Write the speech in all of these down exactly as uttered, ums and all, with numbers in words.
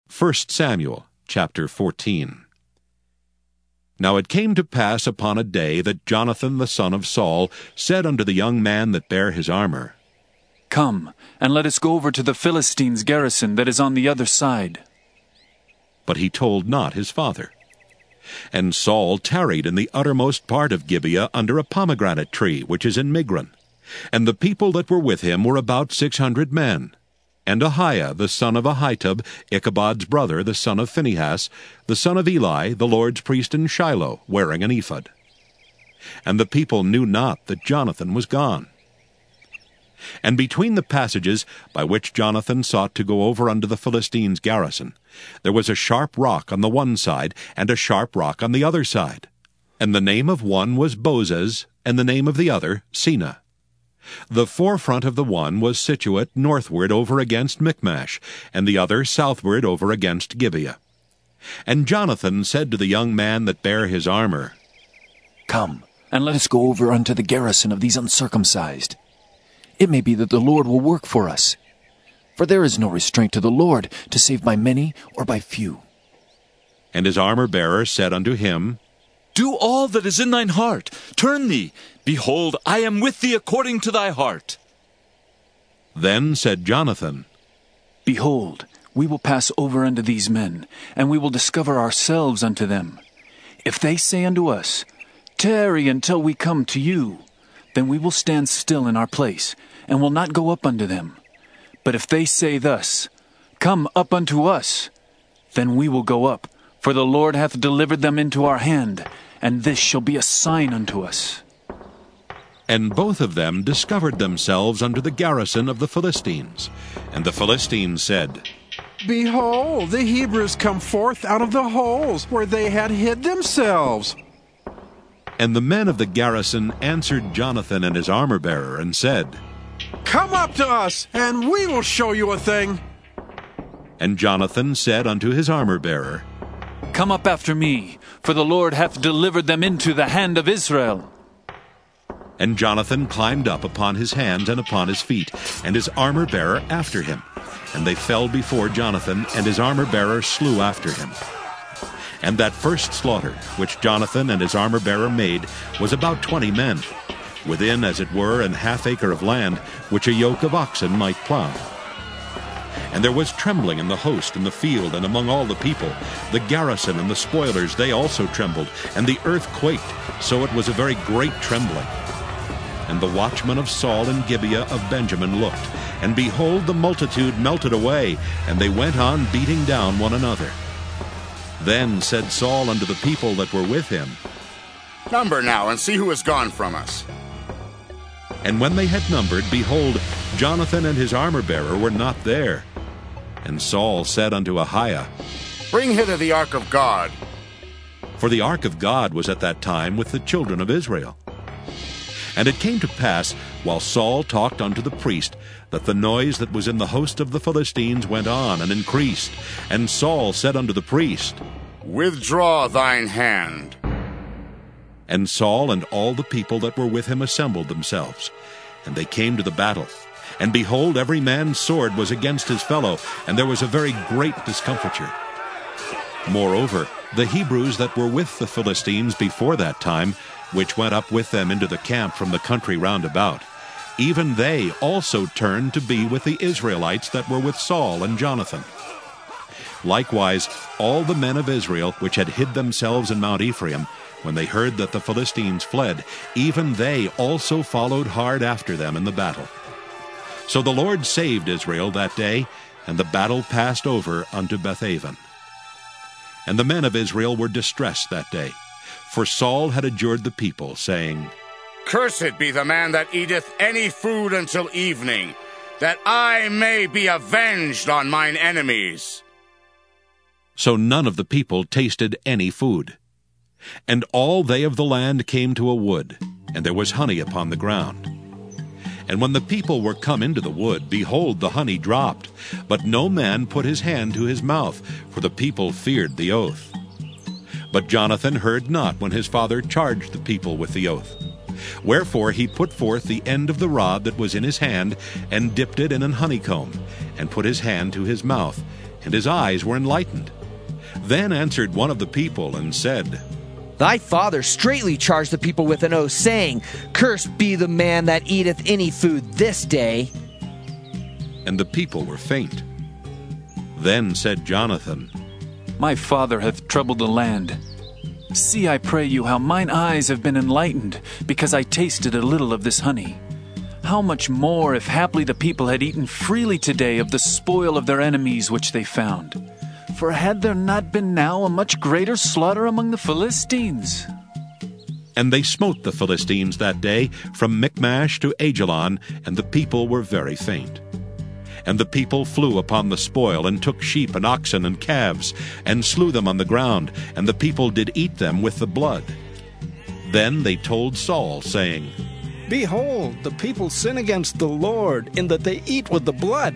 First Samuel chapter fourteen. Now it came to pass upon a day that Jonathan the son of Saul said unto the young man that bare his armor, Come, and let us go over to the Philistines' garrison that is on the other side. But he told not his father. And Saul tarried in the uttermost part of Gibeah under a pomegranate tree which is in Migron. And the people that were with him were about six hundred men. And Ahiah the son of Ahitub, Ichabod's brother, the son of Phinehas, the son of Eli, the Lord's priest in Shiloh, wearing an ephod. And the people knew not that Jonathan was gone. And between the passages by which Jonathan sought to go over unto the Philistines' garrison, there was a sharp rock on the one side, and a sharp rock on the other side. And the name of one was Bozez, and the name of the other Seneh. The forefront of the one was situate northward over against Michmash, and the other southward over against Gibeah. And Jonathan said to the young man that bare his armor, Come, and let us go over unto the garrison of these uncircumcised. It may be that the Lord will work for us. For there is no restraint to the Lord to save by many or by few. And his armor-bearer said unto him, Do all that is in thine heart. Turn thee. Behold, I am with thee according to thy heart. Then said Jonathan, Behold, we will pass over unto these men, and we will discover ourselves unto them. If they say unto us, Tarry until we come to you, then we will stand still in our place, and will not go up unto them. But if they say thus, Come up unto us, then we will go up, for the Lord hath delivered them into our hand, and this shall be a sign unto us. And both of them discovered themselves unto the garrison of the Philistines. And the Philistines said, Behold, the Hebrews come forth out of the holes where they had hid themselves. And the men of the garrison answered Jonathan and his armor-bearer, and said, Come up to us, and we will show you a thing. And Jonathan said unto his armor-bearer, Come up after me, for the Lord hath delivered them into the hand of Israel. And Jonathan climbed up upon his hands and upon his feet, and his armor-bearer after him. And they fell before Jonathan, and his armor-bearer slew after him. And that first slaughter, which Jonathan and his armor-bearer made, was about twenty men, within, as it were, an half acre of land, which a yoke of oxen might plow. And there was trembling in the host in the field and among all the people. The garrison and the spoilers, they also trembled, and the earth quaked, so it was a very great trembling. And the watchmen of Saul and Gibeah of Benjamin looked, and behold, the multitude melted away, and they went on beating down one another. Then said Saul unto the people that were with him, Number now, and see who is gone from us. And when they had numbered, behold, Jonathan and his armor-bearer were not there. And Saul said unto Ahiah, Bring hither the ark of God. For the ark of God was at that time with the children of Israel. And it came to pass, while Saul talked unto the priest, that the noise that was in the host of the Philistines went on and increased. And Saul said unto the priest, Withdraw thine hand. And Saul and all the people that were with him assembled themselves. And they came to the battle. And behold, every man's sword was against his fellow, and there was a very great discomfiture. Moreover, the Hebrews that were with the Philistines before that time, which went up with them into the camp from the country round about, even they also turned to be with the Israelites that were with Saul and Jonathan. Likewise, all the men of Israel which had hid themselves in Mount Ephraim, when they heard that the Philistines fled, even they also followed hard after them in the battle. So the Lord saved Israel that day, and the battle passed over unto Bethaven. And the men of Israel were distressed that day, for Saul had adjured the people, saying, Cursed be the man that eateth any food until evening, that I may be avenged on mine enemies. So none of the people tasted any food. And all they of the land came to a wood, and there was honey upon the ground. And when the people were come into the wood, behold, the honey dropped, but no man put his hand to his mouth, for the people feared the oath. But Jonathan heard not when his father charged the people with the oath. Wherefore he put forth the end of the rod that was in his hand, and dipped it in an honeycomb, and put his hand to his mouth, and his eyes were enlightened. Then answered one of the people and said, Thy father straitly charged the people with an oath, saying, Cursed be the man that eateth any food this day. And the people were faint. Then said Jonathan, My father hath troubled the land. See, I pray you, how mine eyes have been enlightened, because I tasted a little of this honey. How much more, if haply the people had eaten freely today of the spoil of their enemies which they found? For had there not been now a much greater slaughter among the Philistines? And they smote the Philistines that day from Michmash to Ajalon, and the people were very faint. And the people flew upon the spoil, and took sheep and oxen and calves, and slew them on the ground, and the people did eat them with the blood. Then they told Saul, saying, Behold, the people sin against the Lord, in that they eat with the blood.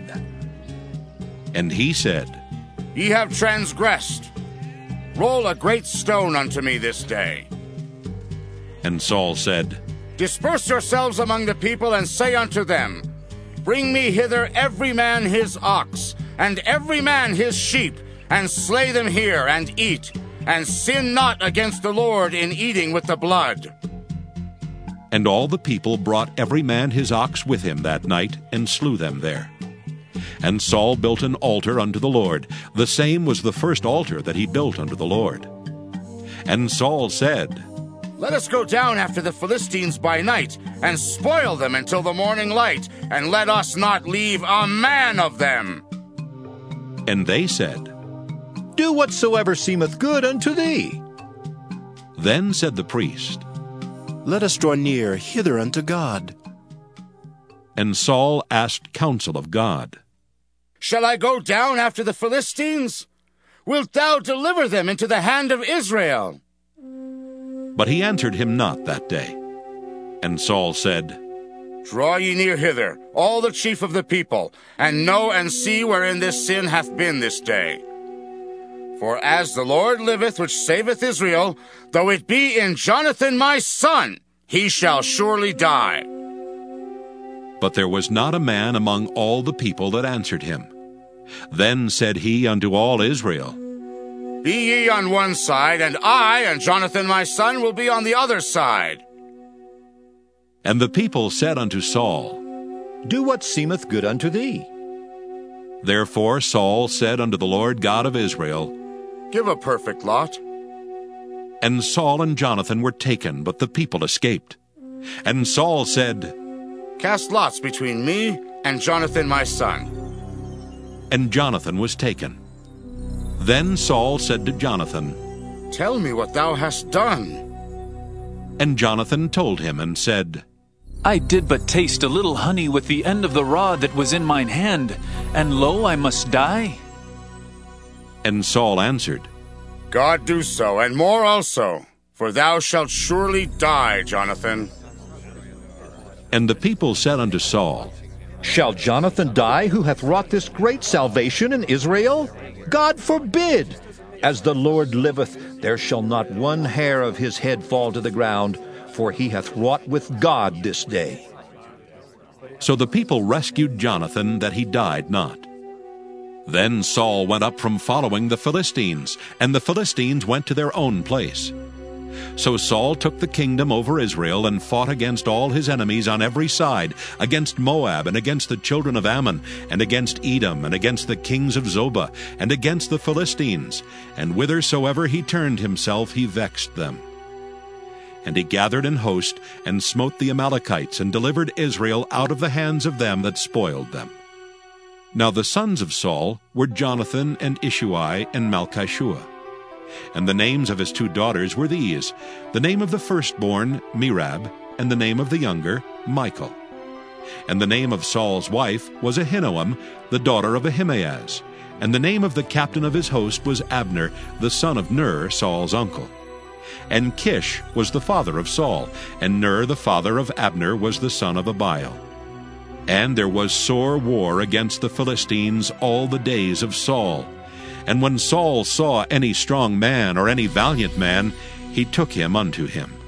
And he said, Ye have transgressed. Roll a great stone unto me this day. And Saul said, Disperse yourselves among the people, and say unto them, Bring me hither every man his ox, and every man his sheep, and slay them here, and eat, and sin not against the Lord in eating with the blood. And all the people brought every man his ox with him that night, and slew them there. And Saul built an altar unto the Lord. The same was the first altar that he built unto the Lord. And Saul said, Let us go down after the Philistines by night, and spoil them until the morning light, and let us not leave a man of them. And they said, Do whatsoever seemeth good unto thee. Then said the priest, Let us draw near hither unto God. And Saul asked counsel of God. Shall I go down after the Philistines? Wilt thou deliver them into the hand of Israel? But he answered him not that day. And Saul said, Draw ye near hither, all the chief of the people, and know and see wherein this sin hath been this day. For as the Lord liveth, which saveth Israel, though it be in Jonathan my son, he shall surely die. But there was not a man among all the people that answered him. Then said he unto all Israel, Be ye on one side, and I and Jonathan my son will be on the other side. And the people said unto Saul, Do what seemeth good unto thee. Therefore Saul said unto the Lord God of Israel, Give a perfect lot. And Saul and Jonathan were taken, but the people escaped. And Saul said, Cast lots between me and Jonathan my son. And Jonathan was taken. Then Saul said to Jonathan, Tell me what thou hast done. And Jonathan told him and said, I did but taste a little honey with the end of the rod that was in mine hand, and lo, I must die. And Saul answered, God do so, and more also, for thou shalt surely die, Jonathan. And the people said unto Saul, Shall Jonathan die, who hath wrought this great salvation in Israel? God forbid! As the Lord liveth, there shall not one hair of his head fall to the ground, for he hath wrought with God this day. So the people rescued Jonathan, that he died not. Then Saul went up from following the Philistines, and the Philistines went to their own place. So Saul took the kingdom over Israel, and fought against all his enemies on every side, against Moab, and against the children of Ammon, and against Edom, and against the kings of Zobah, and against the Philistines. And whithersoever he turned himself, he vexed them. And he gathered an host, and smote the Amalekites, and delivered Israel out of the hands of them that spoiled them. Now the sons of Saul were Jonathan, and Ishuai, and Malchishua. And the names of his two daughters were these, the name of the firstborn, Merab, and the name of the younger, Michal. And the name of Saul's wife was Ahinoam, the daughter of Ahimaaz. And the name of the captain of his host was Abner, the son of Ner, Saul's uncle. And Kish was the father of Saul, and Ner the father of Abner was the son of Abiel. And there was sore war against the Philistines all the days of Saul. And when Saul saw any strong man or any valiant man, he took him unto him.